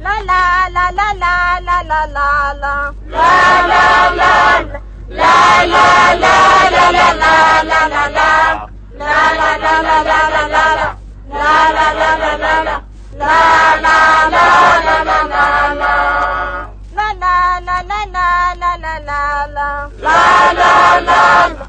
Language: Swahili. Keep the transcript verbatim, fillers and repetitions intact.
La la la la la la la la la. La la la. La la la la la la la la la. La la la la la la la la. La la la la la la. La la la la la la la. La la la la la la la la la. La la la.